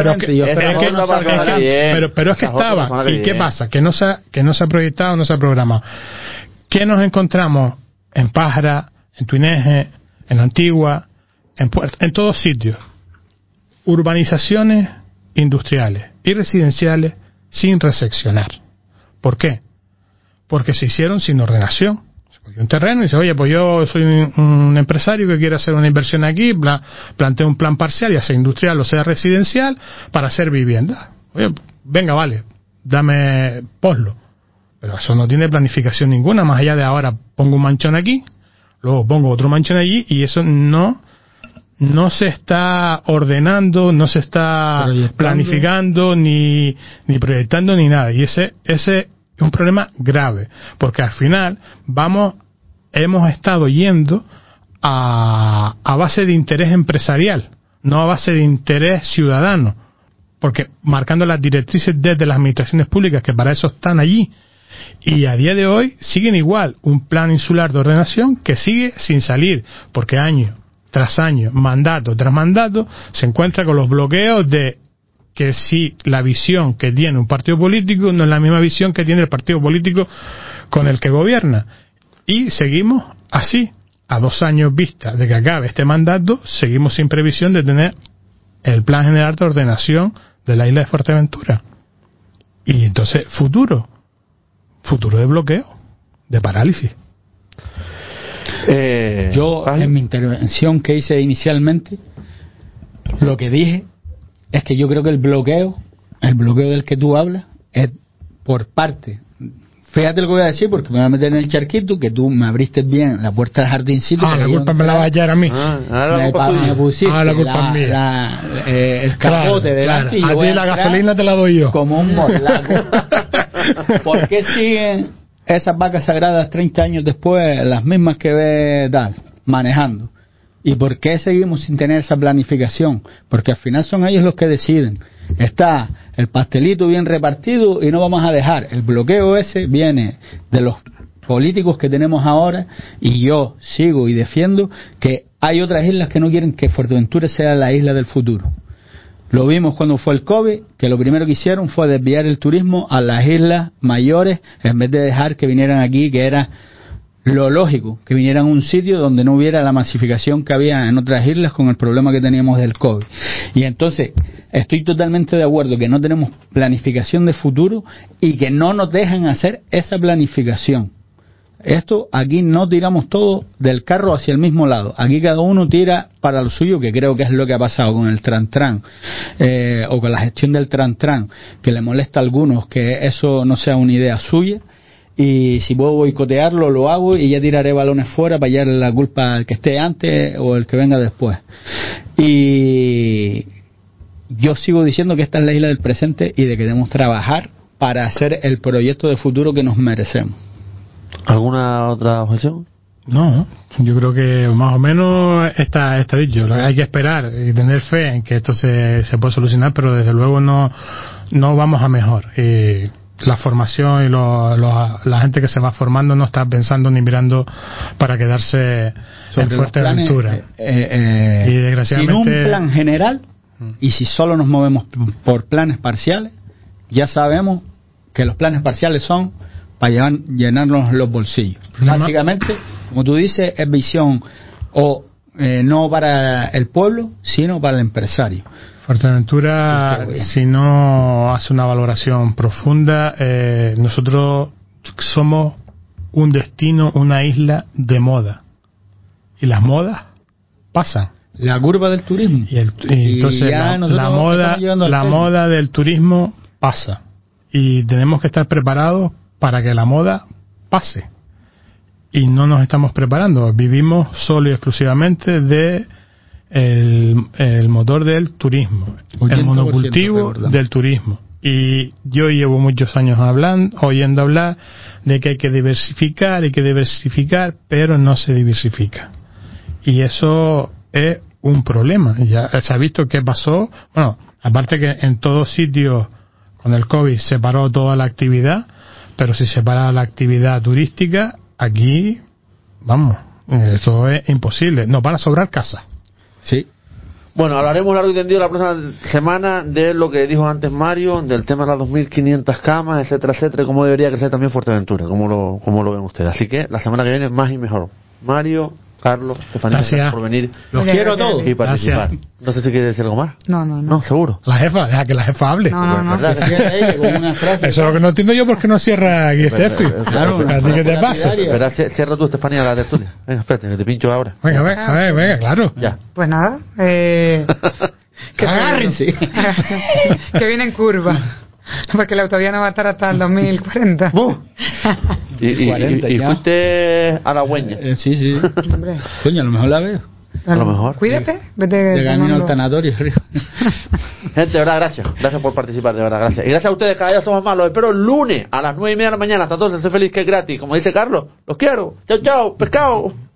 Pero es que estaba. ¿Y qué pasa? Que no se ha proyectado, no se ha programado. ¿Qué nos encontramos en Pájara, en Tuineje, en Antigua, en todos sitios? Urbanizaciones industriales y residenciales sin reseccionar. ¿Por qué? Porque se hicieron sin ordenación. Se cogió un terreno y dice, oye, pues yo soy un empresario que quiere hacer una inversión aquí, planteo un plan parcial, ya sea industrial o sea residencial, para hacer vivienda. Oye, venga, vale, ponlo. Pero eso no tiene planificación ninguna, más allá de ahora pongo un manchón aquí, luego pongo otro manchón allí, y eso no se está ordenando, no se está planificando, ni proyectando, ni nada. Y ese es un problema grave, porque al final hemos estado yendo a base de interés empresarial, no a base de interés ciudadano, porque marcando las directrices desde las administraciones públicas, que para eso están allí, y a día de hoy siguen igual, un plan insular de ordenación que sigue sin salir, porque año tras año, mandato tras mandato, se encuentra con los bloqueos de que si la visión que tiene un partido político no es la misma visión que tiene el partido político con el que gobierna. Y seguimos así. a 2 años vista de que acabe este mandato, seguimos sin previsión de tener el plan general de ordenación de la isla de Fuerteventura. Y entonces, futuro de bloqueo, de parálisis. Yo, en mi intervención que hice inicialmente, lo que dije es que yo creo que el bloqueo del que tú hablas, es por parte. Fíjate lo que voy a decir, porque me voy a meter en el charquito, que tú me abriste bien la puerta del jardincito. La culpa me la va a hallar a mí. Me pusiste la culpa es mía. El capote delante. Claro. Y a ti la gasolina te la doy yo. Como un morlaco. ¿Por qué siguen esas vacas sagradas 30 años después, las mismas que ve Dal, manejando? ¿Y por qué seguimos sin tener esa planificación? Porque al final son ellos los que deciden. Está el pastelito bien repartido y no vamos a dejar. El bloqueo ese viene de los políticos que tenemos ahora, y yo sigo y defiendo que hay otras islas que no quieren que Fuerteventura sea la isla del futuro. Lo vimos cuando fue el COVID, que lo primero que hicieron fue desviar el turismo a las islas mayores en vez de dejar que vinieran aquí, que era lo lógico, que vinieran a un sitio donde no hubiera la masificación que había en otras islas con el problema que teníamos del COVID. Y entonces estoy totalmente de acuerdo que no tenemos planificación de futuro y que no nos dejan hacer esa planificación. Esto aquí no tiramos todo del carro hacia el mismo lado. Aquí cada uno tira para lo suyo, que creo que es lo que ha pasado con el Tran-Tran, o con la gestión del Tran-Tran, que le molesta a algunos que eso no sea una idea suya. Y si puedo boicotearlo, lo hago, y ya tiraré balones fuera para hallarle la culpa al que esté antes o el que venga después. Y yo sigo diciendo que esta es la isla del presente y de que debemos trabajar para hacer el proyecto de futuro que nos merecemos. ¿Alguna otra objeción? No, yo creo que más o menos está dicho. Hay que esperar y tener fe en que esto se puede solucionar, pero desde luego no vamos a mejor. La formación y la gente que se va formando no está pensando ni mirando para quedarse en Fuerteventura. Y desgraciadamente, sin un plan general, y si solo nos movemos por planes parciales, ya sabemos que los planes parciales son para llenarnos los bolsillos. Básicamente, como tú dices, es visión no para el pueblo, sino para el empresario. Fuerteventura, si no hace una valoración profunda, nosotros somos un destino, una isla de moda, y las modas pasan. La curva del turismo. Y entonces la moda del turismo pasa, y tenemos que estar preparados para que la moda pase, y no nos estamos preparando. Vivimos solo y exclusivamente de el motor del turismo, el monocultivo del turismo. Y yo llevo muchos años oyendo hablar de que hay que diversificar, pero no se diversifica, y eso es un problema. Ya se ha visto qué pasó. Bueno, aparte que en todos sitios con el COVID se paró toda la actividad, pero si se para la actividad turística, aquí, vamos, eso es imposible. Nos van a sobrar casas. Sí. Bueno, hablaremos largo y tendido la próxima semana de lo que dijo antes Mario, del tema de las 2.500 camas, etcétera, etcétera, y cómo debería crecer también Fuerteventura, cómo lo ven ustedes. Así que la semana que viene más y mejor. Mario, Carlos, Estefanía, gracias por venir. Los quiero a todos. Y participar. Gracias. No sé si quiere decir algo más. No, seguro. La jefa, deja que la jefa hable. No. Eso es lo que no entiendo yo, porque no cierra aquí Estefi. Claro, ¿a ti qué te pasa? Pero cierra tú, Estefanía, la tertulia. Venga, espérate, que te pincho ahora. Venga, claro. Ya. Pues nada, agárrense. Que viene en curva, porque la autovía no va a estar hasta el 2040. Y fuiste a la Hueña. Sí. Hombre. Coño, a lo mejor la veo. A lo mejor. Cuídate, vete de camino al tanatorio. Gente, de verdad, gracias por participar, de verdad, gracias. Y gracias a ustedes, cada día somos más. Los espero el lunes a las 9:30 de la mañana. Hasta entonces, sé feliz, que es gratis. Como dice Carlos, los quiero. Chao, pescado.